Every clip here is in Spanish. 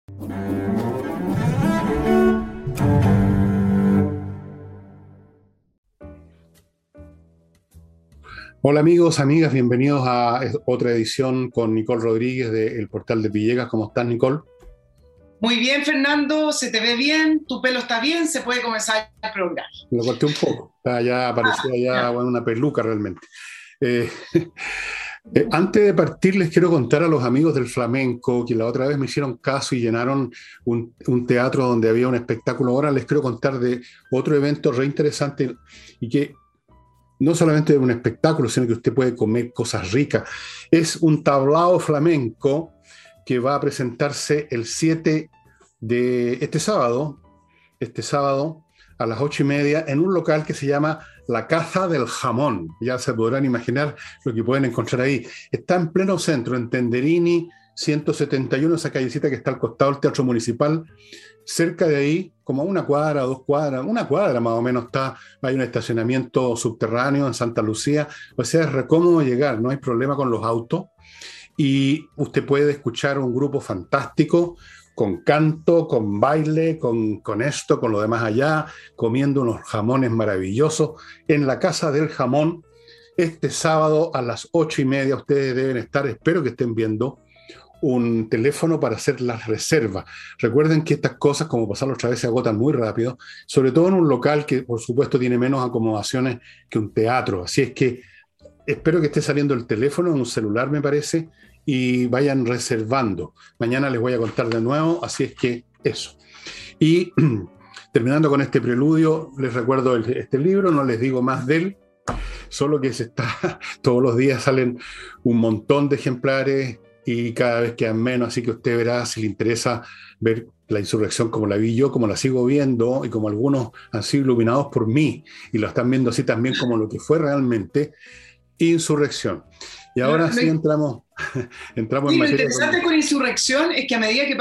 Hola amigos, amigas, bienvenidos a otra edición con Nicole Rodríguez del Portal de Villegas. ¿Cómo estás, Nicole? Muy bien, Fernando, se te ve bien, tu pelo está bien, se puede comenzar el programa. Lo corté un poco, ya parecía ya, bueno, una peluca realmente. Eh, Antes de partir les quiero contar a los amigos del flamenco que la otra vez me hicieron caso y llenaron un teatro donde había un espectáculo. Ahora les quiero contar de otro evento re interesante y que no solamente es un espectáculo, sino que usted puede comer cosas ricas. Es un tablao flamenco que va a presentarse el 7 de este sábado a las 8:30, en un local que se llama La Caza del Jamón. Ya se podrán imaginar lo que pueden encontrar ahí. Está en pleno centro, en Tenderini 171, esa callecita que está al costado del Teatro Municipal. Cerca de ahí, como a una cuadra, 2 cuadras, una cuadra más o menos, hay un estacionamiento subterráneo en Santa Lucía. O sea, es re cómodo llegar, no hay problema con los autos. Y usted puede escuchar un grupo fantástico con canto, con baile, con esto, con lo demás allá, comiendo unos jamones maravillosos en la Casa del Jamón. Este sábado a las 8:30 ustedes deben estar, espero que estén viendo un teléfono para hacer las reservas. Recuerden que estas cosas, como pasar la otra vez, se agotan muy rápido, sobre todo en un local que, por supuesto, tiene menos acomodaciones que un teatro. Así es que espero que esté saliendo el teléfono, en un celular me parece, y vayan reservando. Mañana les voy a contar de nuevo, así es que eso. Y terminando con este preludio, les recuerdo este libro, no les digo más de él, solo que todos los días salen un montón de ejemplares y cada vez quedan menos, así que usted verá si le interesa ver la insurrección como la vi yo, como la sigo viendo y como algunos han sido iluminados por mí y lo están viendo así también como lo que fue realmente Insurrección. Y ahora sí entramos en Sí, lo materia. interesante con Insurrección es que a medida que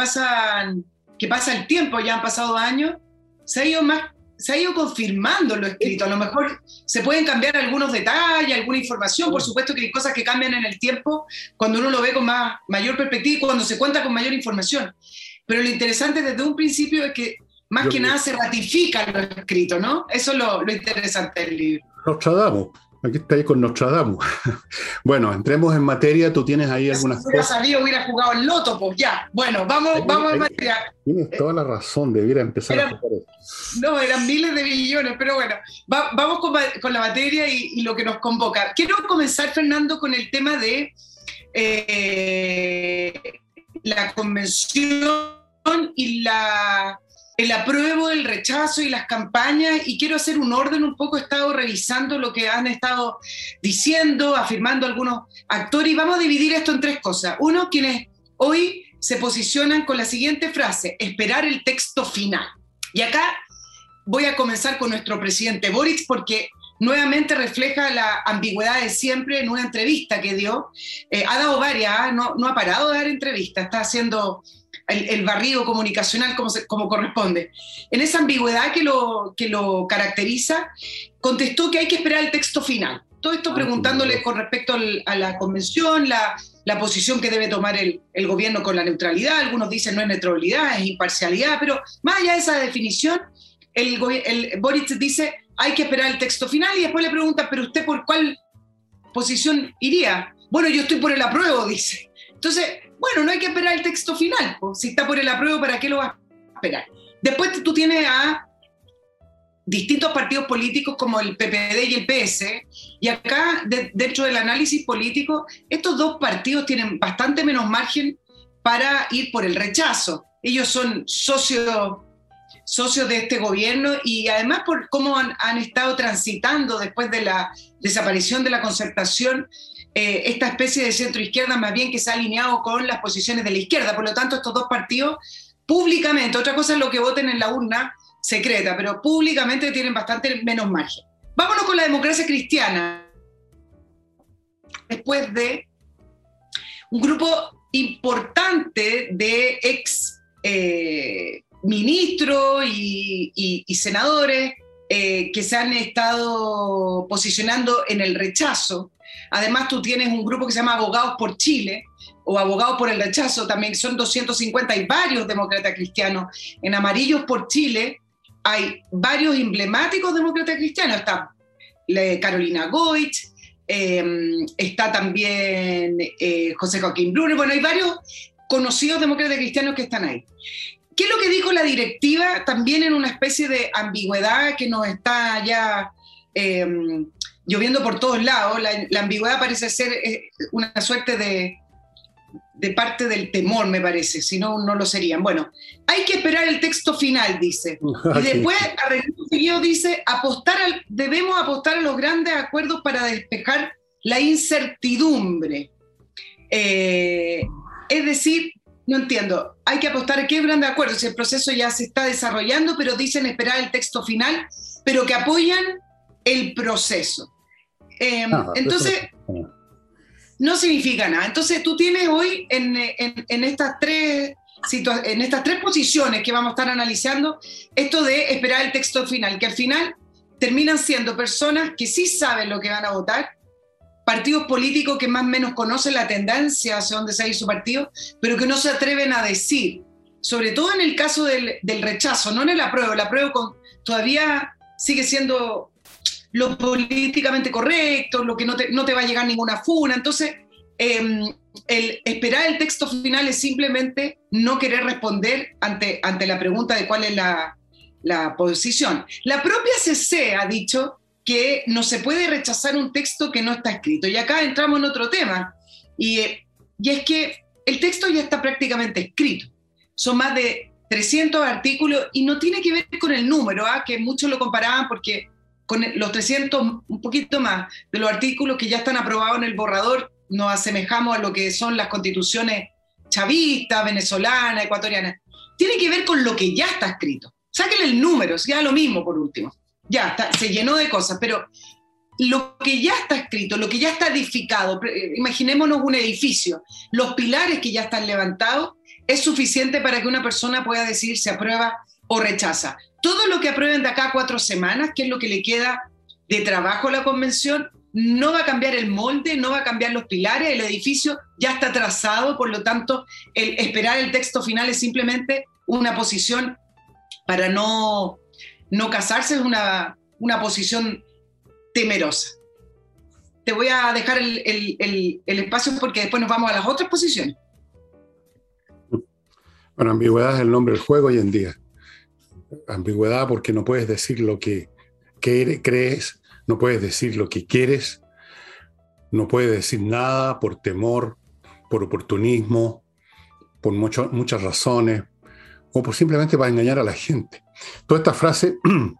pasa el tiempo, ya han pasado años, se ha ido confirmando lo escrito. A lo mejor se pueden cambiar algunos detalles, alguna información. Por supuesto que hay cosas que cambian en el tiempo cuando uno lo ve con mayor perspectiva y cuando se cuenta con mayor información. Pero lo interesante desde un principio es que más que nada se ratifica lo escrito, ¿no? Eso es lo interesante del libro. Nostradamus. Aquí está ahí con Nostradamus. Bueno, entremos en materia. Tú tienes ahí algunas si hubiera cosas. sabido, hubiera jugado al loto, pues ya. Bueno, vamos en materia. Tienes toda la razón, debiera empezar a jugar eso. No, eran miles de billones, pero bueno, vamos con la materia y lo que nos convoca. Quiero comenzar, Fernando, con el tema de la convención y el apruebo, el rechazo y las campañas, y quiero hacer un orden un poco. He estado revisando lo que han estado diciendo, afirmando algunos actores, y vamos a dividir esto en tres cosas. Uno, quienes hoy se posicionan con la siguiente frase: esperar el texto final. Y acá voy a comenzar con nuestro presidente Boric, porque nuevamente refleja la ambigüedad de siempre en una entrevista que dio. Ha dado varias, no ha parado de dar entrevistas, está haciendo el barrido comunicacional como corresponde. En esa ambigüedad que lo caracteriza, contestó que hay que esperar el texto final. Todo esto preguntándole con respecto a la convención, la posición que debe tomar el gobierno con la neutralidad. Algunos dicen no es neutralidad, es imparcialidad, pero más allá de esa definición, el Boric dice hay que esperar el texto final, y después le preguntan, ¿pero usted por cuál posición iría? Bueno, yo estoy por el apruebo, dice. Entonces, bueno, no hay que esperar el texto final, pues. Si está por el apruebo, ¿para qué lo vas a esperar? Después tú tienes a distintos partidos políticos como el PPD y el PS, y acá, dentro del análisis político, estos dos partidos tienen bastante menos margen para ir por el rechazo. Ellos son socios de este gobierno, y además por cómo han estado transitando después de la desaparición de la Concertación, esta especie de centro-izquierda más bien que se ha alineado con las posiciones de la izquierda. Por lo tanto, estos dos partidos públicamente, otra cosa es lo que voten en la urna secreta, pero públicamente tienen bastante menos margen. Vámonos con la Democracia Cristiana. Después de un grupo importante de ex ministros y senadores que se han estado posicionando en el rechazo. Además, tú tienes un grupo que se llama Abogados por Chile, o abogados por el rechazo, también son 250, hay varios demócratas cristianos. En Amarillos por Chile hay varios emblemáticos demócratas cristianos, está Carolina Goich, está también José Joaquín Brunner, bueno, hay varios conocidos demócratas cristianos que están ahí. ¿Qué es lo que dijo la directiva? También en una especie de ambigüedad que nos está ya lloviendo por todos lados. La ambigüedad parece ser una suerte de parte del temor, me parece, si no, no lo serían. Bueno, hay que esperar el texto final, dice. Y después, seguido dice, debemos apostar a los grandes acuerdos para despejar la incertidumbre. Es decir, no entiendo, hay que apostar a qué grandes acuerdos, si el proceso ya se está desarrollando, pero dicen esperar el texto final, pero que apoyan el proceso. Entonces, no significa nada. Entonces, tú tienes hoy en estas tres posiciones que vamos a estar analizando, esto de esperar el texto final, que al final terminan siendo personas que sí saben lo que van a votar, partidos políticos que más o menos conocen la tendencia hacia dónde se va a ir su partido, pero que no se atreven a decir, sobre todo en el caso del rechazo, no en el apruebo. El apruebo todavía sigue siendo lo políticamente correcto, lo que no te va a llegar ninguna funa. Entonces, el esperar el texto final es simplemente no querer responder ante la pregunta de cuál es la posición. La propia CC ha dicho que no se puede rechazar un texto que no está escrito. Y acá entramos en otro tema, y es que el texto ya está prácticamente escrito. Son más de 300 artículos, y no tiene que ver con el número, que muchos lo comparaban porque con los 300, un poquito más, de los artículos que ya están aprobados en el borrador, nos asemejamos a lo que son las constituciones chavistas, venezolanas, ecuatorianas. Tiene que ver con lo que ya está escrito. Sáquenle el número, ya lo mismo por último. Ya está, se llenó de cosas, pero lo que ya está escrito, lo que ya está edificado, imaginémonos un edificio, los pilares que ya están levantados, es suficiente para que una persona pueda decidir si aprueba o rechaza. Todo lo que aprueben de acá a 4 semanas, que es lo que le queda de trabajo a la convención, no va a cambiar el molde, no va a cambiar los pilares, el edificio ya está trazado, por lo tanto, el esperar el texto final es simplemente una posición para no casarse, es una posición temerosa. Te voy a dejar el espacio porque después nos vamos a las otras posiciones. Bueno, ambigüedad es el nombre del juego hoy en día. Ambigüedad porque no puedes decir lo que crees, no puedes decir lo que quieres, no puedes decir nada por temor, por oportunismo, por muchas razones, o por simplemente para engañar a la gente. Toda esta frase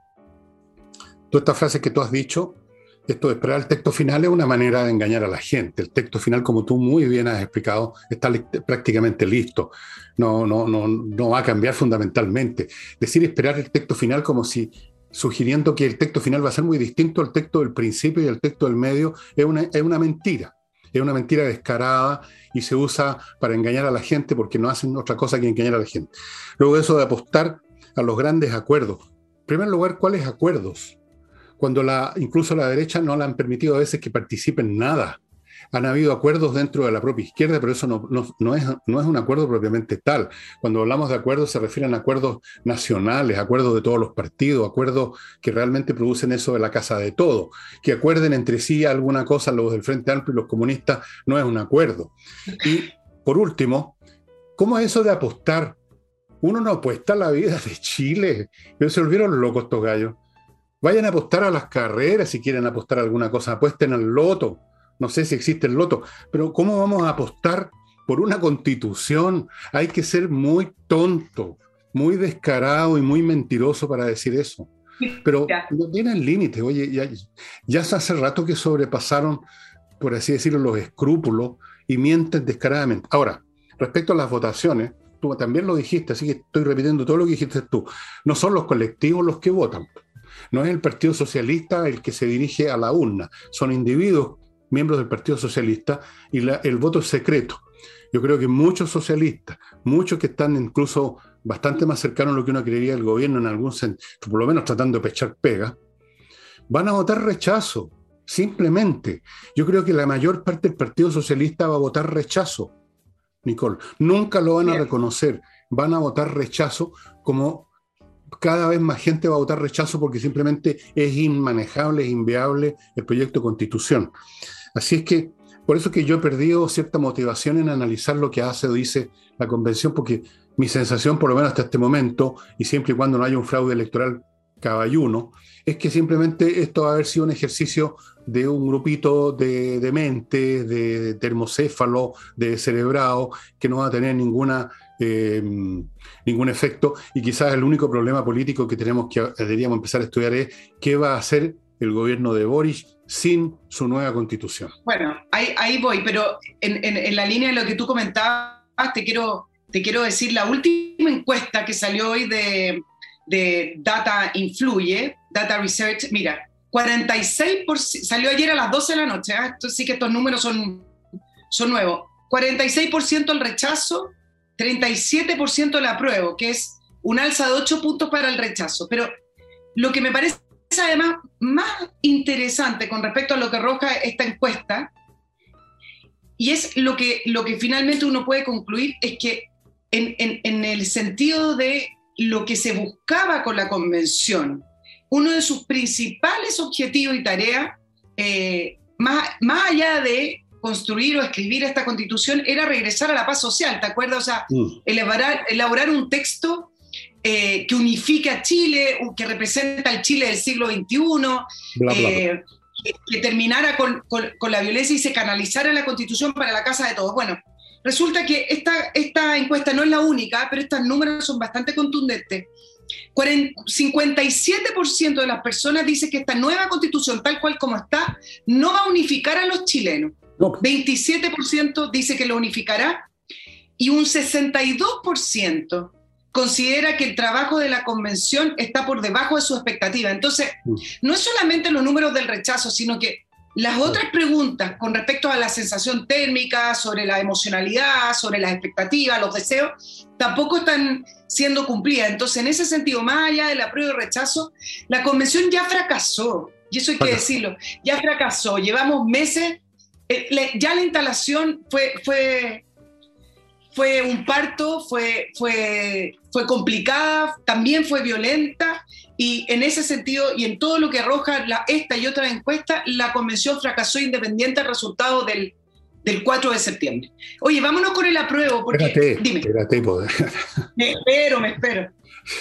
que tú has dicho, esto de esperar el texto final, es una manera de engañar a la gente. El texto final, como tú muy bien has explicado, está prácticamente listo. No va a cambiar fundamentalmente. Decir esperar el texto final como si sugiriendo que el texto final va a ser muy distinto al texto del principio y al texto del medio es una mentira. Es una mentira descarada y se usa para engañar a la gente porque no hacen otra cosa que engañar a la gente. Luego eso de apostar a los grandes acuerdos. En primer lugar, ¿cuáles acuerdos? Cuando incluso la derecha no le han permitido a veces que participe en nada. Han habido acuerdos dentro de la propia izquierda, pero eso no es un acuerdo propiamente tal. Cuando hablamos de acuerdos se refieren a acuerdos nacionales, acuerdos de todos los partidos, acuerdos que realmente producen eso de la casa de todo. Que acuerden entre sí alguna cosa los del Frente Amplio y los comunistas no es un acuerdo. Y por último, ¿cómo es eso de apostar? Uno no apuesta a la vida de Chile. Pero se volvieron locos estos gallos. Vayan a apostar a las carreras si quieren apostar a alguna cosa. Apuesten al loto. No sé si existe el loto. Pero ¿cómo vamos a apostar por una constitución? Hay que ser muy tonto, muy descarado y muy mentiroso para decir eso. Pero no tienen límite. Oye, ya hace rato que sobrepasaron, por así decirlo, los escrúpulos y mienten descaradamente. Ahora, respecto a las votaciones, tú también lo dijiste, así que estoy repitiendo todo lo que dijiste tú. No son los colectivos los que votan. No es el Partido Socialista el que se dirige a la urna. Son individuos, miembros del Partido Socialista, y el voto es secreto. Yo creo que muchos socialistas, muchos que están incluso bastante más cercanos a lo que uno creería del gobierno en algún sentido, por lo menos tratando de pechar pega, van a votar rechazo, simplemente. Yo creo que la mayor parte del Partido Socialista va a votar rechazo. Nicole. Nunca lo van a reconocer. Van a votar rechazo, como cada vez más gente va a votar rechazo porque simplemente es inmanejable, es inviable el proyecto de constitución. Así es que, por eso es que yo he perdido cierta motivación en analizar lo que hace o dice la convención, porque mi sensación, por lo menos hasta este momento, y siempre y cuando no haya un fraude electoral caballuno, es que simplemente esto va a haber sido un ejercicio de un grupito de dementes, de termocéfalo, de cerebrado, que no va a tener ningún efecto, y quizás el único problema político que deberíamos empezar a estudiar es qué va a hacer el gobierno de Boric sin su nueva constitución. Bueno, ahí voy, pero en la línea de lo que tú comentabas, te quiero decir la última encuesta que salió hoy de Data Influye, Data Research, mira, 46%, salió ayer a las 12 de la noche, esto sí que estos números son nuevos, 46% el rechazo, 37% el apruebo, que es un alza de 8 puntos para el rechazo. Pero lo que me parece además más interesante con respecto a lo que arroja esta encuesta, y es lo que finalmente uno puede concluir, es que en el sentido de lo que se buscaba con la convención, uno de sus principales objetivos y tareas, más allá de construir o escribir esta constitución, era regresar a la paz social, ¿te acuerdas? O sea, elaborar un texto que unifique a Chile, que representa el Chile del siglo XXI, que terminara con la violencia y se canalizara la constitución para la casa de todos. Bueno, resulta que esta encuesta no es la única, pero estos números son bastante contundentes. 57% de las personas dice que esta nueva constitución, tal cual como está, no va a unificar a los chilenos. No. 27% dice que lo unificará y un 62% considera que el trabajo de la convención está por debajo de su expectativa. Entonces, no es solamente los números del rechazo, sino que las otras preguntas con respecto a la sensación térmica, sobre la emocionalidad, sobre las expectativas, los deseos, tampoco están siendo cumplidas. Entonces, en ese sentido, más allá del apruebo y rechazo, la convención ya fracasó, y eso hay que decirlo, ya fracasó. Llevamos meses, ya la instalación fue un parto, fue complicada, también fue violenta, y en ese sentido, y en todo lo que arroja esta y otra encuesta, la convención fracasó independiente del resultado del 4 de septiembre. Oye, vámonos con el apruebo, porque... Espérate, poder. Me espero.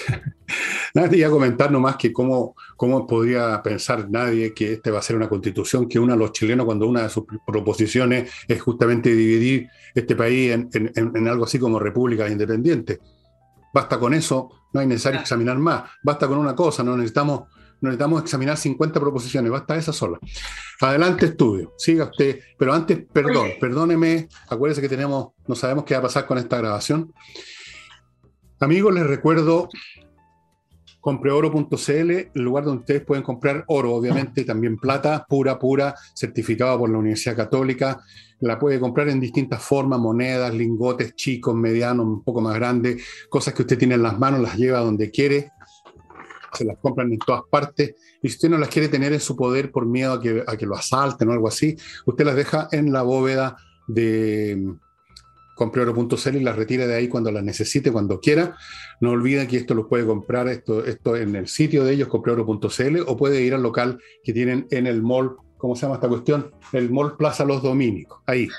Nadie iba a comentar nomás que cómo podría pensar nadie que esta va a ser una constitución que una a los chilenos cuando una de sus proposiciones es justamente dividir este país en algo así como repúblicas independientes. Basta con eso, no hay necesario examinar más. Basta con una cosa, no necesitamos examinar 50 proposiciones, basta esa sola. Adelante, estudio, siga usted. Pero antes, perdóneme, acuérdese que no sabemos qué va a pasar con esta grabación. Amigos, les recuerdo compreoro.cl, el lugar donde ustedes pueden comprar oro, obviamente, y también plata, pura, certificado por la Universidad Católica. La puede comprar en distintas formas, monedas, lingotes chicos, medianos, un poco más grandes, cosas que usted tiene en las manos, las lleva donde quiere, se las compran en todas partes, y si usted no las quiere tener en su poder por miedo a que lo asalten o algo así, usted las deja en la bóveda de compreoro.cl y las retira de ahí cuando las necesite, cuando quiera. No olviden que esto lo puede comprar esto en el sitio de ellos, compreoro.cl, o puede ir al local que tienen en el mall, ¿cómo se llama esta cuestión? El mall Plaza Los Dominicos, ahí.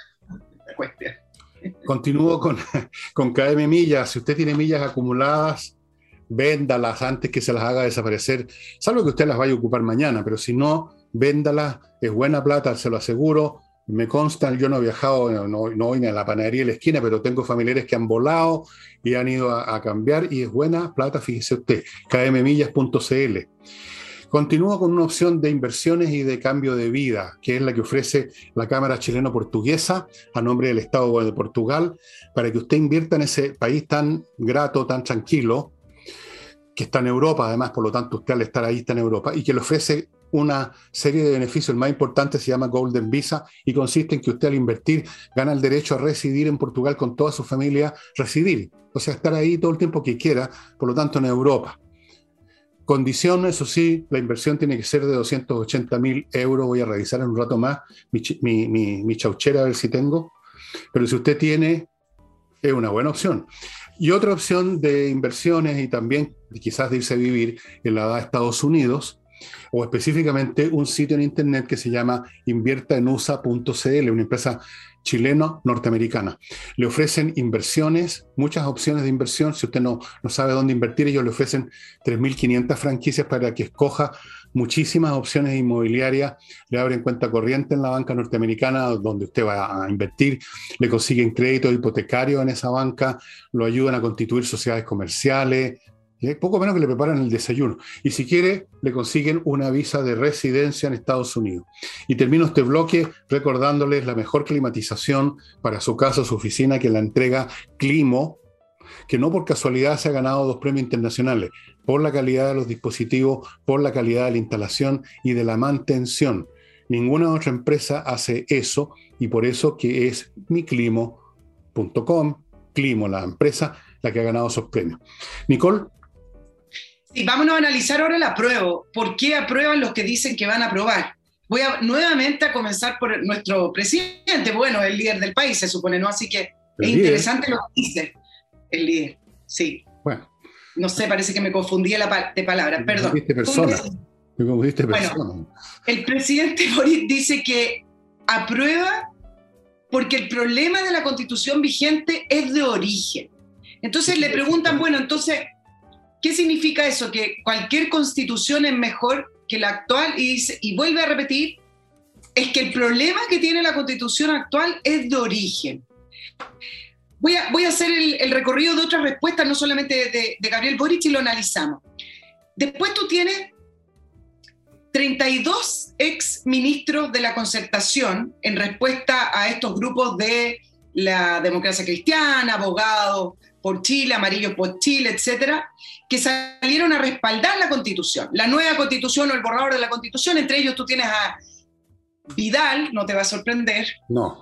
Continúo con KM Millas. Si usted tiene millas acumuladas, véndalas antes que se las haga desaparecer, salvo que usted las vaya a ocupar mañana, pero si no, véndalas, es buena plata, se lo aseguro. Me consta, yo no he viajado, no voy ni a la panadería de la esquina, pero tengo familiares que han volado y han ido a cambiar, y es buena plata, fíjese usted, kmmillas.cl. Continúo con una opción de inversiones y de cambio de vida, que es la que ofrece la Cámara Chileno-Portuguesa a nombre del Estado de Portugal, para que usted invierta en ese país tan grato, tan tranquilo, que está en Europa, además, por lo tanto, usted al estar ahí está en Europa, y que le ofrece una serie de beneficios. El más importante se llama Golden Visa y consiste en que usted al invertir gana el derecho a residir en Portugal con toda su familia, residir, o sea, estar ahí todo el tiempo que quiera, por lo tanto en Europa. Condición, eso sí, la inversión tiene que ser de 280.000 euros, voy a revisar en un rato más mi chauchera a ver si tengo, pero si usted tiene Es una buena opción. Y otra opción de inversiones y también quizás de irse a vivir en la de Estados Unidos, o específicamente un sitio en internet que se llama inviertaenusa.cl, una empresa chileno-norteamericana. Le ofrecen inversiones, muchas opciones de inversión. Si usted no sabe dónde invertir, ellos le ofrecen 3.500 franquicias para que escoja muchísimas opciones inmobiliarias. Le abren cuenta corriente en la banca norteamericana donde usted va a invertir, le consiguen créditos hipotecarios en esa banca, lo ayudan a constituir sociedades comerciales, poco menos que le preparan el desayuno. Y si quiere, le consiguen una visa de residencia en Estados Unidos. Y termino este bloque recordándoles la mejor climatización para su casa o su oficina que la entrega Climo, que no por casualidad se ha ganado 2 premios internacionales, por la calidad de los dispositivos, por la calidad de la instalación y de la mantención. Ninguna otra empresa hace eso, y por eso que es miclimo.com, Climo, la empresa, la que ha ganado esos premios. Nicole. Sí, vámonos a analizar ahora el apruebo. ¿Por qué aprueban los que dicen que van a aprobar? Voy nuevamente a comenzar por nuestro presidente, bueno, el líder del país, se supone, ¿no? Así que es interesante lo que dice el líder, sí. Bueno. No sé, parece que me confundí de palabras, perdón. Me confundiste persona. Bueno, el presidente Boric dice que aprueba porque el problema de la Constitución vigente es de origen. Entonces le preguntan, bueno, entonces, ¿qué significa eso? Que cualquier constitución es mejor que la actual, y vuelve a repetir, es que el problema que tiene la constitución actual es de origen. Voy a hacer el recorrido de otras respuestas, no solamente de Gabriel Boric, y lo analizamos. Después tú tienes 32 ex ministros de la Concertación en respuesta a estos grupos de la democracia cristiana, abogados por Chile, amarillos por Chile, etcétera, que salieron a respaldar la Constitución, la nueva Constitución o el borrador de la Constitución. Entre ellos tú tienes a Vidal, no te va a sorprender. No.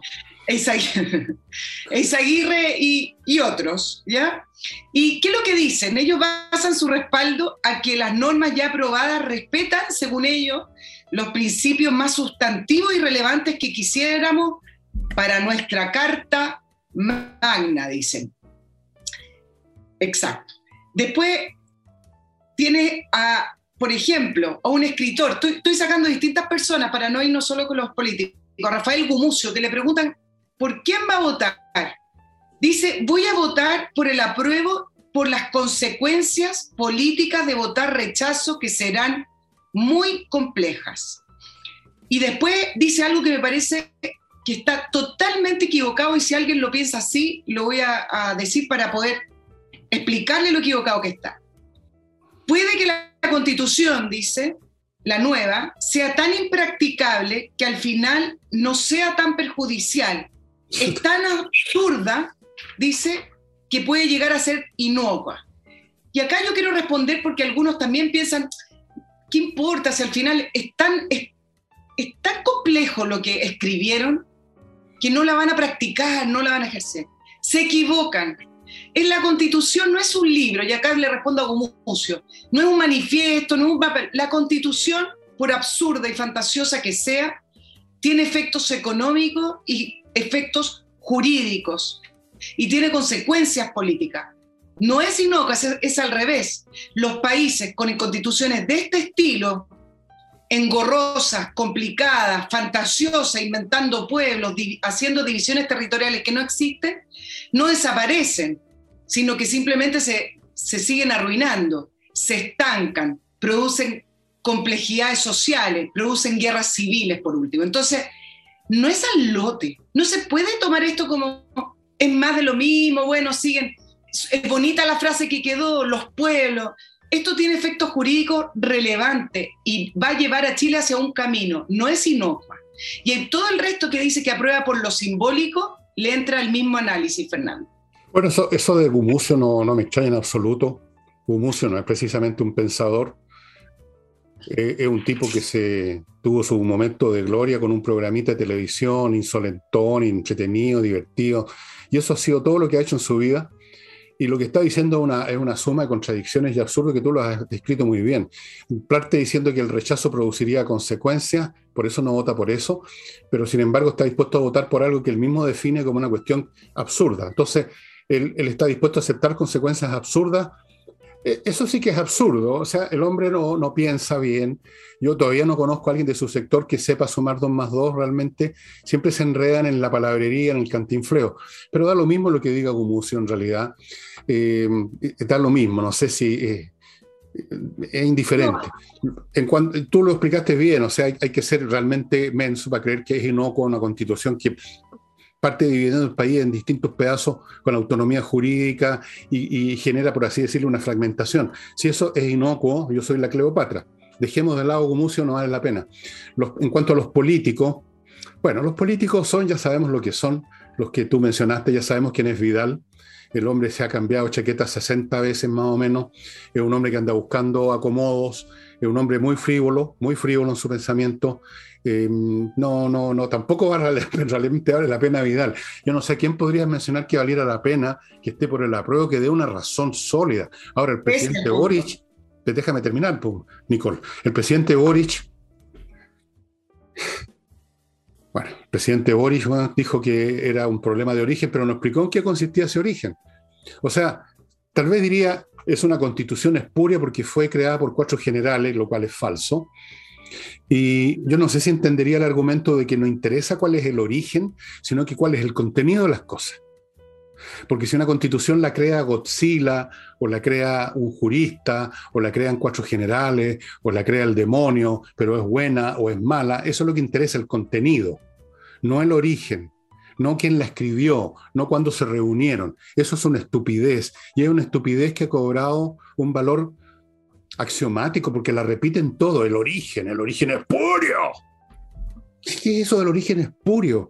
Eizaguirre y otros, ¿ya? ¿Y qué es lo que dicen? Ellos basan su respaldo a que las normas ya aprobadas respetan, según ellos, los principios más sustantivos y relevantes que quisiéramos para nuestra Carta Magna, dicen. Exacto. Después tiene por ejemplo, a un escritor, estoy sacando distintas personas para no irnos solo con los políticos, a Rafael Gumucio, que le preguntan ¿por quién va a votar? Dice, voy a votar por el apruebo por las consecuencias políticas de votar rechazo que serán muy complejas. Y después dice algo que me parece que está totalmente equivocado, y si alguien lo piensa así, lo voy a decir para poder explicarle lo equivocado que está. Puede que la Constitución, dice, la nueva, sea tan impracticable que al final no sea tan perjudicial. Es tan absurda, dice, que puede llegar a ser inocua. Y acá yo quiero responder porque algunos también piensan, ¿qué importa si al final es tan complejo lo que escribieron que no la van a practicar, no la van a ejercer? Se equivocan. En la Constitución no es un libro, y acá le respondo a Gumucio, no es un manifiesto, no es un papel. La Constitución, por absurda y fantasiosa que sea, tiene efectos económicos y efectos jurídicos, y tiene consecuencias políticas. No es inocua, es al revés. Los países con constituciones de este estilo, engorrosas, complicadas, fantasiosas, inventando pueblos, haciendo divisiones territoriales que no existen, no desaparecen, sino que simplemente se siguen arruinando, se estancan, producen complejidades sociales, producen guerras civiles, por último. Entonces, no es al lote, no se puede tomar esto como es más de lo mismo, bueno, siguen, es bonita la frase que quedó, los pueblos. Esto tiene efectos jurídicos relevantes y va a llevar a Chile hacia un camino, no es inocua. Y en todo el resto que dice que aprueba por lo simbólico, le entra el mismo análisis, Fernando. Bueno, eso de Gumucio no me extraña en absoluto. Gumucio no es precisamente un pensador, es un tipo que tuvo su momento de gloria con un programita de televisión, insolentón, entretenido, divertido, y eso ha sido todo lo que ha hecho en su vida. Y lo que está diciendo es una suma de contradicciones y absurdos que tú lo has descrito muy bien. Parte diciendo que el rechazo produciría consecuencias, por eso no vota por eso, pero sin embargo está dispuesto a votar por algo que él mismo define como una cuestión absurda. Entonces, él está dispuesto a aceptar consecuencias absurdas. Eso sí que es absurdo, o sea, el hombre no piensa bien. Yo todavía no conozco a alguien de su sector que sepa sumar 2 más 2 realmente, siempre se enredan en la palabrería, en el cantinfleo, pero da lo mismo lo que diga Gumucio en realidad. Eh, Da lo mismo, no sé si es No, indiferente. Tú lo explicaste bien, o sea, hay que ser realmente menso para creer que es inocuo una constitución que parte dividiendo el país en distintos pedazos con autonomía jurídica y genera, por así decirlo, una fragmentación. Si eso es inocuo, yo soy la Cleopatra. Dejemos de lado Gumucio, no vale la pena. En cuanto a los políticos, bueno, los políticos son, ya sabemos lo que son, los que tú mencionaste, ya sabemos quién es Vidal. El hombre se ha cambiado chaquetas 60 veces más o menos. Es un hombre que anda buscando acomodos. Es un hombre muy frívolo en su pensamiento. No, tampoco realmente vale la pena Vidal. Yo no sé a quién podrías mencionar que valiera la pena que esté por el apruebo, que dé una razón sólida. Ahora, el ese es el presidente punto. Boric, déjame terminar, pues, Nicole. El presidente Boric, bueno, el presidente Boric, bueno, dijo que era un problema de origen, pero no explicó en qué consistía ese origen. O sea, tal vez diría, es una constitución espuria porque fue creada por 4 generales, lo cual es falso. Y yo no sé si entendería el argumento de que no interesa cuál es el origen, sino que cuál es el contenido de las cosas. Porque si una constitución la crea Godzilla, o la crea un jurista, o la crean 4 generales, o la crea el demonio, pero es buena o es mala, eso es lo que interesa, el contenido, no el origen. No quién la escribió, no cuándo se reunieron. Eso es una estupidez. Y es una estupidez que ha cobrado un valor axiomático porque la repiten todo. El origen espurio. ¿Qué es eso del origen espurio?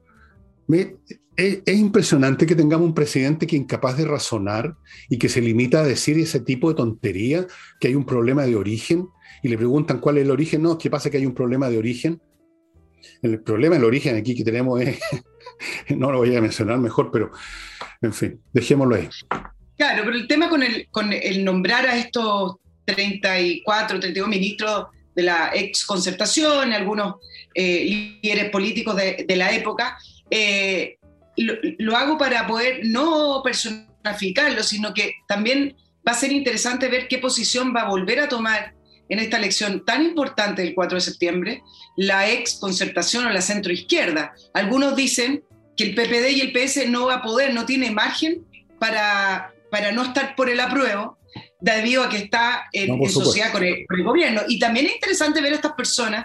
Es impresionante que tengamos un presidente que es incapaz de razonar y que se limita a decir ese tipo de tontería, que hay un problema de origen, y le preguntan cuál es el origen. No, ¿qué pasa que hay un problema de origen? El problema del origen aquí que tenemos es, no lo voy a mencionar mejor, pero en fin, dejémoslo ahí. Claro, pero el tema con el nombrar a estos 34, 32 ministros de la ex concertación, algunos líderes políticos de la época, lo hago para poder no personificarlo, sino que también va a ser interesante ver qué posición va a volver a tomar en esta elección tan importante del 4 de septiembre la ex concertación o la centroizquierda. Algunos dicen que el PPD y el PS no va a poder, no tiene margen para no estar por el apruebo, debido a que está en sociedad con el gobierno. Y también es interesante ver a estas personas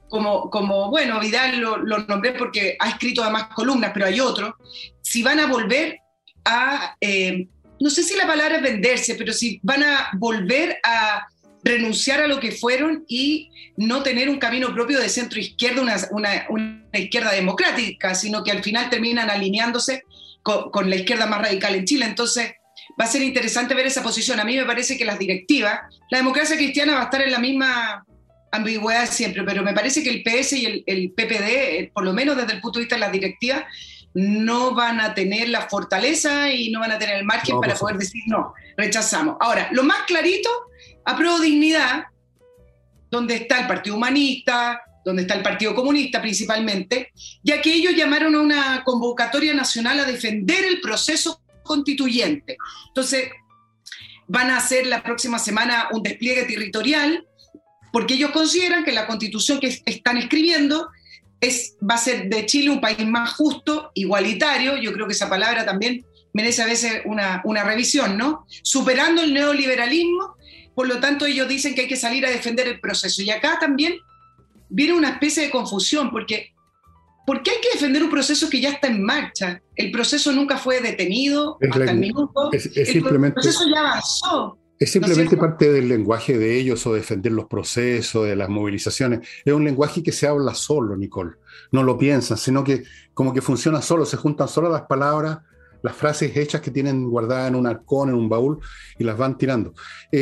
como bueno, Vidal lo nombré porque ha escrito además columnas, pero hay otros, si van a volver a, no sé si la palabra es venderse, pero si van a volver a renunciar a lo que fueron y no tener un camino propio de centro-izquierda, una izquierda democrática, sino que al final terminan alineándose con la izquierda más radical en Chile. Entonces va a ser interesante ver esa posición. A mí me parece que las directivas, la democracia cristiana va a estar en la misma ambigüedad siempre, pero me parece que el PS y el PPD, por lo menos desde el punto de vista de las directivas, no van a tener la fortaleza y no van a tener el margen para poder decir no, rechazamos. Ahora, lo más clarito, apruebo dignidad, donde está el Partido Humanista, donde está el Partido Comunista principalmente, ya que ellos llamaron a una convocatoria nacional a defender el proceso constituyente. Entonces, van a hacer la próxima semana un despliegue territorial, porque ellos consideran que la constitución que están escribiendo va a ser de Chile un país más justo, igualitario. Yo creo que esa palabra también merece a veces una revisión, ¿no? Superando el neoliberalismo, por lo tanto ellos dicen que hay que salir a defender el proceso. Y acá también viene una especie de confusión, porque ¿por qué hay que defender un proceso que ya está en marcha? El proceso nunca fue detenido hasta el minuto, el proceso ya avanzó. Es simplemente parte del lenguaje de ellos, o defender los procesos, de las movilizaciones. Es un lenguaje que se habla solo, Nicole. No lo piensan, sino que como que funciona solo, se juntan solo las palabras, las frases hechas que tienen guardadas en un arcón, en un baúl, y las van tirando.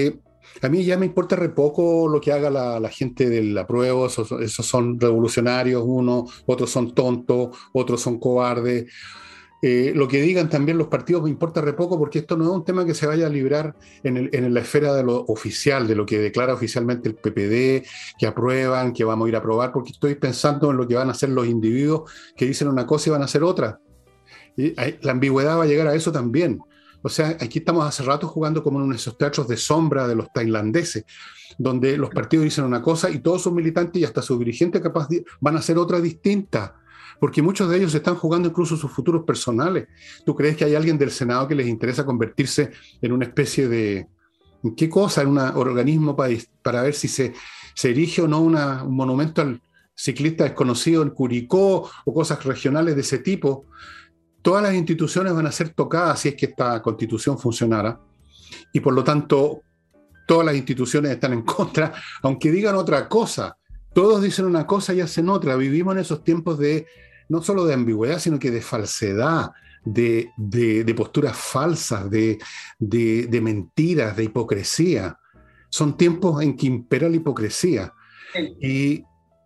A mí ya me importa re poco lo que haga la gente del apruebo. Esos son revolucionarios, otros son tontos, otros son cobardes. Lo que digan también los partidos me importa re poco, porque esto no es un tema que se vaya a librar en la esfera de lo oficial, de lo que declara oficialmente el PPD, que aprueban, que vamos a ir a aprobar, porque estoy pensando en lo que van a hacer los individuos que dicen una cosa y van a hacer otra. La ambigüedad va a llegar a eso también. O sea, aquí estamos hace rato jugando como en esos teatros de sombra de los tailandeses, donde los partidos dicen una cosa y todos sus militantes y hasta sus dirigentes van a hacer otra distinta, porque muchos de ellos están jugando incluso sus futuros personales. ¿Tú crees que hay alguien del Senado que les interesa convertirse en una especie de, ¿qué cosa? En un organismo para ver si se erige o no un monumento al ciclista desconocido en Curicó o cosas regionales de ese tipo? Todas las instituciones van a ser tocadas si es que esta constitución funcionara, y por lo tanto todas las instituciones están en contra, aunque digan otra cosa. Todos dicen una cosa y hacen otra. Vivimos en esos tiempos de no solo de ambigüedad, sino que de falsedad, de posturas falsas, de mentiras, de hipocresía. Son tiempos en que impera la hipocresía. Y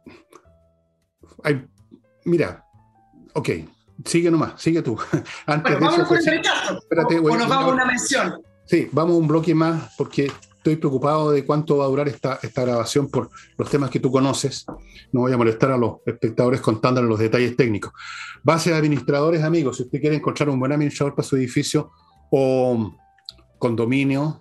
mira, ok, sigue nomás, sigue tú. Antes bueno, vamos con el rechazo. Espérate, o nos vamos a una mención. Sí, vamos a un bloque más porque estoy preocupado de cuánto va a durar esta grabación por los temas que tú conoces. No voy a molestar a los espectadores contándoles los detalles técnicos. Base de administradores, amigos, si usted quiere encontrar un buen administrador para su edificio o condominio,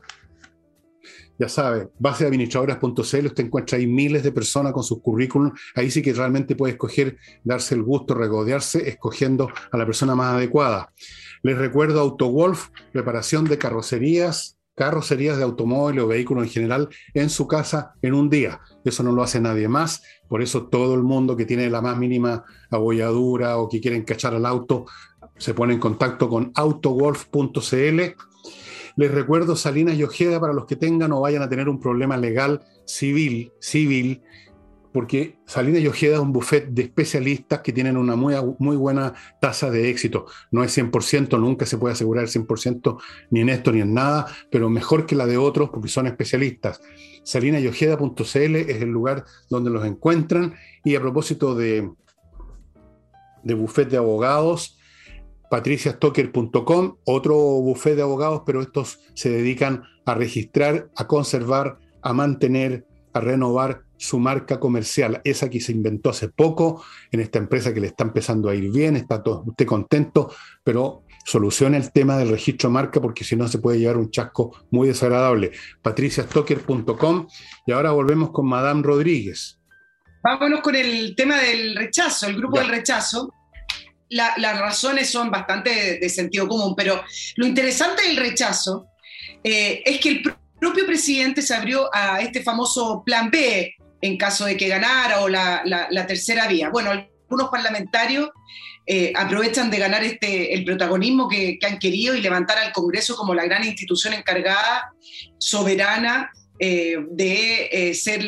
ya sabe, basedeadministradoras.cl, usted encuentra ahí miles de personas con sus currículums. Ahí sí que realmente puede escoger, darse el gusto, regodearse, escogiendo a la persona más adecuada. Les recuerdo AutoWolf, reparación de carrocerías de automóviles o vehículos en general en su casa en un día. Eso no lo hace nadie más. Por eso todo el mundo que tiene la más mínima abolladura o que quiere encachar al auto se pone en contacto con autowolf.cl. Les recuerdo Salinas y Ojeda para los que tengan o vayan a tener un problema legal civil, porque Salinas y Ojeda es un buffet de especialistas que tienen una muy buena tasa de éxito. No es 100%, nunca se puede asegurar el 100% ni en esto ni en nada, pero mejor que la de otros porque son especialistas. salinasyojeda.cl es el lugar donde los encuentran. Y a propósito de buffet de abogados, patriciastocker.com, otro buffet de abogados, pero estos se dedican a registrar, a conservar, a mantener, a renovar su marca comercial, esa que se inventó hace poco en esta empresa que le está empezando a ir bien, está todo usted contento, pero solucione el tema del registro de marca porque si no se puede llevar un chasco muy desagradable. patriciastocker.com. Y ahora volvemos con Madame Rodríguez. Vámonos con el tema del rechazo, el grupo del rechazo. Las razones son bastante de sentido común, pero lo interesante del rechazo es que el propio presidente se abrió a este famoso plan B en caso de que ganara o la tercera vía. Bueno, algunos parlamentarios aprovechan de ganar el protagonismo que han querido y levantar al Congreso como la gran institución encargada, soberana, de ser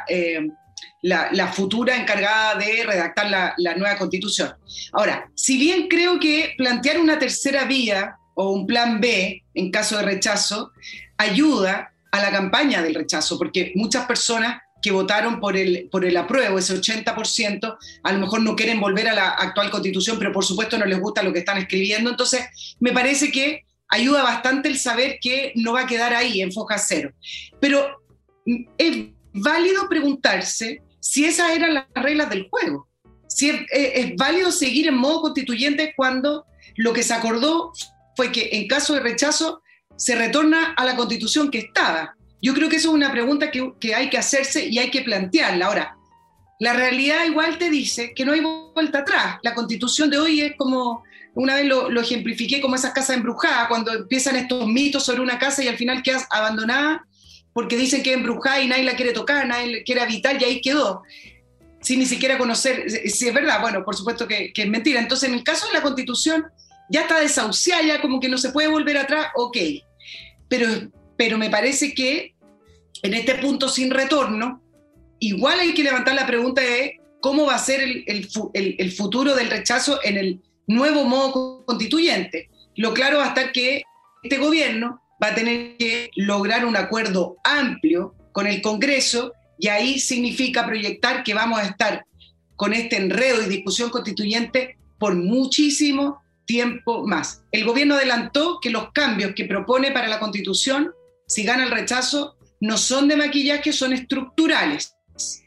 la futura encargada de redactar la nueva Constitución. Ahora, si bien creo que plantear una tercera vía o un plan B en caso de rechazo ayuda a la campaña del rechazo, porque muchas personas que votaron por el apruebo, ese 80%, a lo mejor no quieren volver a la actual Constitución, pero por supuesto no les gusta lo que están escribiendo. Entonces, me parece que ayuda bastante el saber que no va a quedar ahí en foja cero. Pero es válido preguntarse si esas eran las reglas del juego. Si es válido seguir en modo constituyente cuando lo que se acordó fue que en caso de rechazo se retorna a la Constitución que estaba. Yo creo que eso es una pregunta que hay que hacerse y hay que plantearla. Ahora, la realidad igual te dice que no hay vuelta atrás. La Constitución de hoy es como, una vez lo ejemplifiqué como esas casas embrujadas, cuando empiezan estos mitos sobre una casa y al final queda abandonada porque dicen que es embrujada y nadie la quiere tocar, nadie quiere habitar y ahí quedó, sin ni siquiera conocer si es verdad. Bueno, por supuesto que es mentira. Entonces, en el caso de la Constitución, ya está desahuciada, ya como que no se puede volver atrás, ok. Pero me parece que en este punto sin retorno, igual hay que levantar la pregunta de cómo va a ser el futuro del rechazo en el nuevo modo constituyente. Lo claro va a estar que este gobierno va a tener que lograr un acuerdo amplio con el Congreso y ahí significa proyectar que vamos a estar con este enredo y discusión constituyente por muchísimo tiempo más. El gobierno adelantó que los cambios que propone para la Constitución, si gana el rechazo, no son de maquillaje, son estructurales.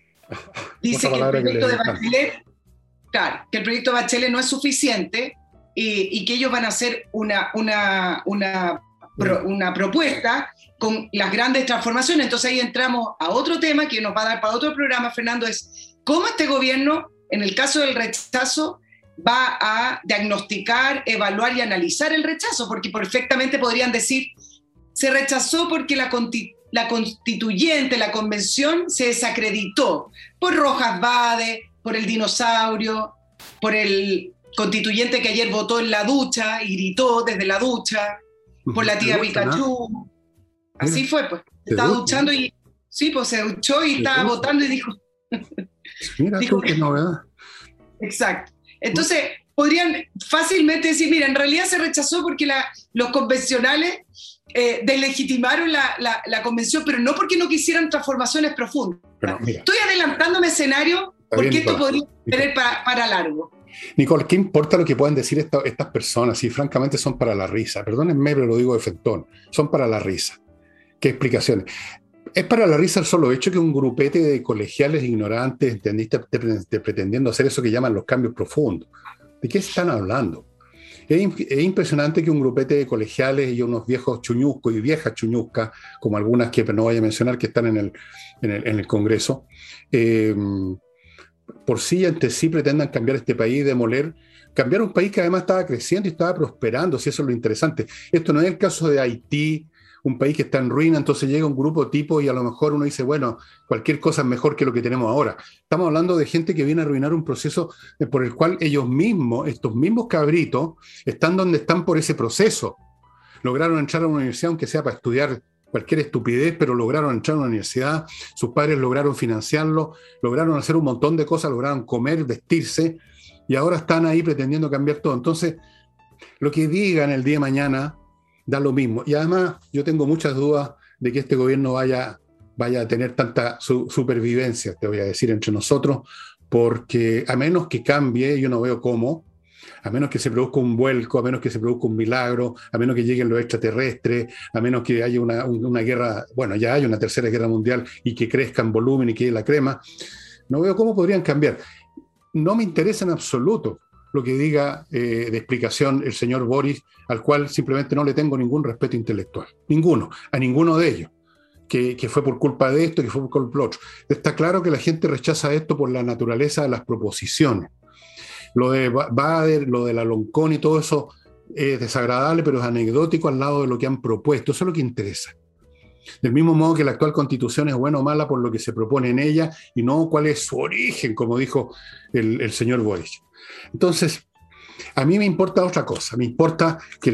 Dice que el proyecto de Bachelet, claro, que el proyecto de Bachelet no es suficiente y que ellos van a hacer una propuesta con las grandes transformaciones. Entonces ahí entramos a otro tema que nos va a dar para otro programa, Fernando, es cómo este gobierno, en el caso del rechazo, va a diagnosticar, evaluar y analizar el rechazo, porque perfectamente podrían decir, se rechazó porque la constituyente, la convención, se desacreditó por Rojas Vade, por el dinosaurio, por el constituyente que ayer votó en la ducha y gritó desde la ducha, por la tía Pikachu. Así fue, pues. Estaba duchando y sí, pues se duchó y estaba votando y dijo... Mira, dijo qué novedad. Exacto. Entonces, podrían fácilmente decir, mira, en realidad se rechazó porque los convencionales deslegitimaron la convención, pero no porque no quisieran transformaciones profundas. Estoy adelantándome escenario porque esto podría tener para largo. Nicole, ¿qué importa lo que puedan decir estas personas si francamente son para la risa? Perdónenme, pero lo digo de frentón. Son para la risa. ¿Qué explicaciones? Es para la risa el solo hecho que un grupete de colegiales ignorantes, ¿entendiste?, pretendiendo hacer eso que llaman los cambios profundos. ¿De qué están hablando? Es impresionante que un grupete de colegiales y unos viejos chuñuscos y viejas chuñuscas, como algunas que no voy a mencionar que están en el Congreso, por sí ante sí pretendan cambiar este país, cambiar un país que además estaba creciendo y estaba prosperando, si eso es lo interesante. Esto no es el caso de Haití, un país que está en ruina, entonces llega un grupo tipo y a lo mejor uno dice, bueno, cualquier cosa es mejor que lo que tenemos ahora. Estamos hablando de gente que viene a arruinar un proceso por el cual ellos mismos, estos mismos cabritos, están donde están por ese proceso. Lograron entrar a una universidad, aunque sea para estudiar cualquier estupidez, pero lograron entrar a una universidad, sus padres lograron financiarlo, lograron hacer un montón de cosas, lograron comer, vestirse, y ahora están ahí pretendiendo cambiar todo. Entonces, lo que digan el día de mañana da lo mismo. Y además, yo tengo muchas dudas de que este gobierno vaya a tener tanta supervivencia, te voy a decir, entre nosotros, porque a menos que cambie, yo no veo cómo, a menos que se produzca un vuelco, a menos que se produzca un milagro, a menos que lleguen los extraterrestres, a menos que haya una guerra, bueno, ya hay una tercera guerra mundial y que crezca en volumen y que la crema, no veo cómo podrían cambiar. No me interesa en absoluto lo que diga de explicación el señor Boris, al cual simplemente no le tengo ningún respeto intelectual. A ninguno de ellos. Que fue por culpa de esto, que fue por culpa de otro. Está claro que la gente rechaza esto por la naturaleza de las proposiciones. Lo de Bader, lo de la Loncón y todo eso es desagradable, pero es anecdótico al lado de lo que han propuesto. Eso es lo que interesa. Del mismo modo que la actual constitución es buena o mala por lo que se propone en ella y no cuál es su origen, como dijo el señor Boris. Entonces, a mí me importa otra cosa. Me importa que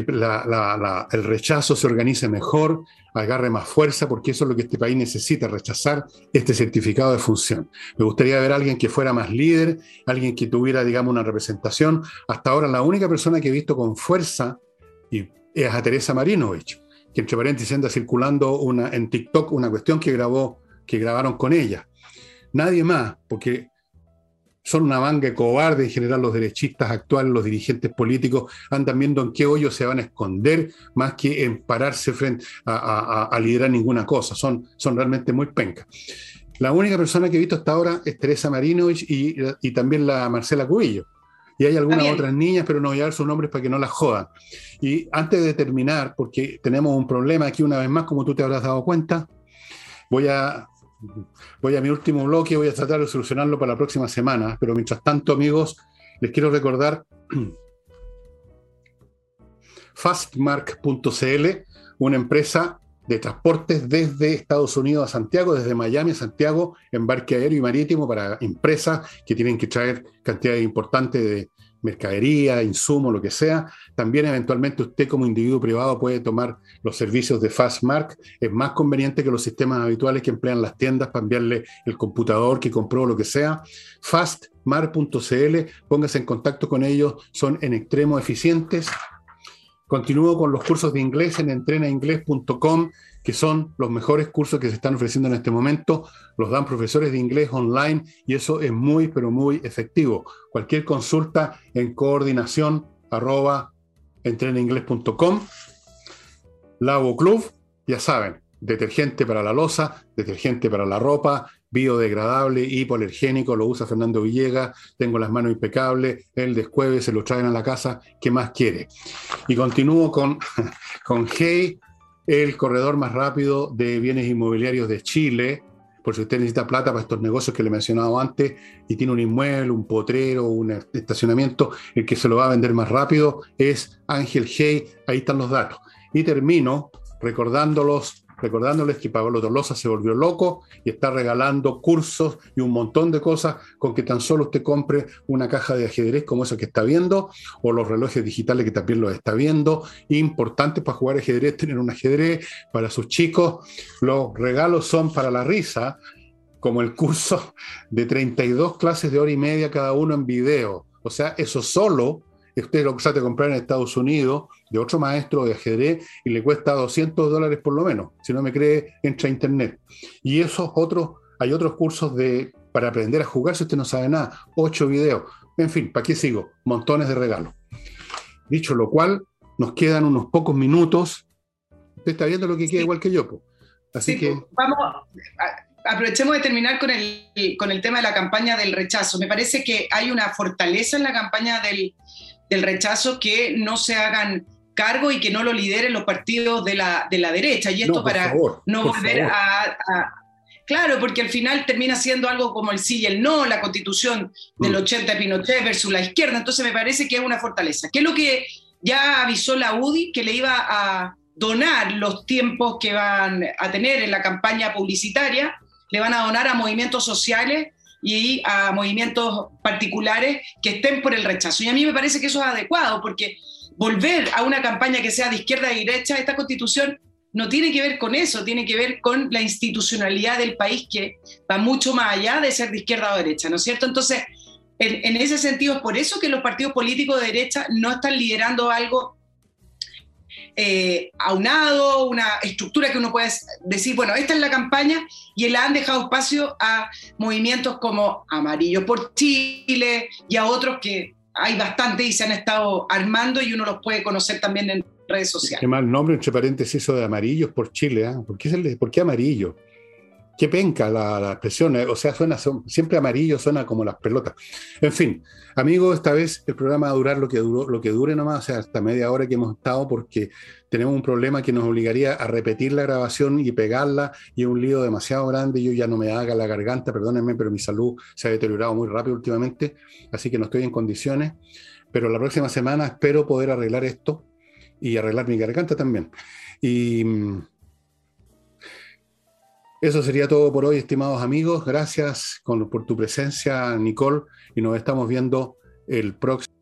el rechazo se organice mejor, agarre más fuerza, porque eso es lo que este país necesita, rechazar este certificado de función. Me gustaría ver a alguien que fuera más líder, alguien que tuviera, digamos, una representación. Hasta ahora la única persona que he visto con fuerza es a Teresa Marinovich, que entre paréntesis anda circulando en TikTok una cuestión que grabaron con ella. Nadie más, porque son una manga de cobardes en general los derechistas actuales, los dirigentes políticos, andan viendo en qué hoyo se van a esconder más que en pararse frente a liderar ninguna cosa. Son realmente muy pencas. La única persona que he visto hasta ahora es Teresa Marinovich y también la Marcela Cubillo. Y hay algunas otras niñas, pero no voy a dar sus nombres para que no las jodan. Y antes de terminar, porque tenemos un problema aquí una vez más, como tú te habrás dado cuenta, voy a mi último bloque, voy a tratar de solucionarlo para la próxima semana, pero mientras tanto, amigos, les quiero recordar fastmark.cl, una empresa de transportes desde Estados Unidos a Santiago, desde Miami a Santiago, embarque aéreo y marítimo para empresas que tienen que traer cantidades importantes de mercadería, insumos, lo que sea. También eventualmente usted como individuo privado puede tomar los servicios de Fastmark. Es más conveniente que los sistemas habituales que emplean las tiendas para enviarle el computador que compró, lo que sea. Fastmark.cl, póngase en contacto con ellos, son en extremo eficientes. Continúo con los cursos de inglés en entrenainglés.com, que son los mejores cursos que se están ofreciendo en este momento. Los dan profesores de inglés online y eso es muy, pero muy efectivo. Cualquier consulta en coordinación@entrenainglés.com. Lavo Club, ya saben, detergente para la loza, detergente para la ropa, biodegradable, hipoalergénico, lo usa Fernando Villegas, tengo las manos impecables, el descueve, se lo traen a la casa, ¿qué más quiere? Y continúo con Hey, el corredor más rápido de bienes inmobiliarios de Chile, por si usted necesita plata para estos negocios que le he mencionado antes y tiene un inmueble, un potrero, un estacionamiento, el que se lo va a vender más rápido es Ángel Hey, ahí están los datos. Y termino recordándoles que Pablo Tolosa se volvió loco y está regalando cursos y un montón de cosas con que tan solo usted compre una caja de ajedrez como esa que está viendo, o los relojes digitales que también los está viendo. Importante para jugar ajedrez, tener un ajedrez para sus chicos. Los regalos son para la risa, como el curso de 32 clases de hora y media cada uno en video. O sea, eso solo usted lo trata de comprar en Estados Unidos de otro maestro de ajedrez y le cuesta $200 por lo menos. Si no me cree, entra a internet. Y hay otros cursos para aprender a jugar si usted no sabe nada. 8 videos. En fin, ¿para qué sigo? Montones de regalos. Dicho lo cual, nos quedan unos pocos minutos. Usted está viendo lo que queda igual que yo, po. Así que... Aprovechemos de terminar con el tema de la campaña del rechazo. Me parece que hay una fortaleza en la campaña del rechazo, que no se hagan cargo y que no lo lideren los partidos de la derecha. Y esto para no volver a... Claro, porque al final termina siendo algo como el sí y el no, la constitución del 80 de Pinochet versus la izquierda. Entonces me parece que es una fortaleza. ¿Qué es lo que ya avisó la UDI? Que le iba a donar los tiempos que van a tener en la campaña publicitaria, le van a donar a movimientos sociales y a movimientos particulares que estén por el rechazo. Y a mí me parece que eso es adecuado, porque volver a una campaña que sea de izquierda y derecha, esta constitución no tiene que ver con eso, tiene que ver con la institucionalidad del país, que va mucho más allá de ser de izquierda o derecha, ¿no es cierto? Entonces, en ese sentido, es por eso que los partidos políticos de derecha no están liderando algo aunado, una estructura que uno puede decir, bueno, esta es la campaña, y la han dejado espacio a movimientos como Amarillo por Chile y a otros que hay bastante y se han estado armando, y uno los puede conocer también en redes sociales. Qué mal nombre, entre paréntesis, eso de Amarillos por Chile, ¿eh? ¿Por qué amarillo? Qué penca la expresión, o sea, siempre amarillo, suena como las pelotas. En fin, amigos, esta vez el programa va a durar lo que dure nomás, o sea, hasta media hora que hemos estado, porque tenemos un problema que nos obligaría a repetir la grabación y pegarla, y es un lío demasiado grande. Yo ya no me haga la garganta, perdónenme, pero mi salud se ha deteriorado muy rápido últimamente, así que no estoy en condiciones, pero la próxima semana espero poder arreglar esto y arreglar mi garganta también. Y... eso sería todo por hoy, estimados amigos. Gracias por tu presencia, Nicole, y nos estamos viendo el próximo.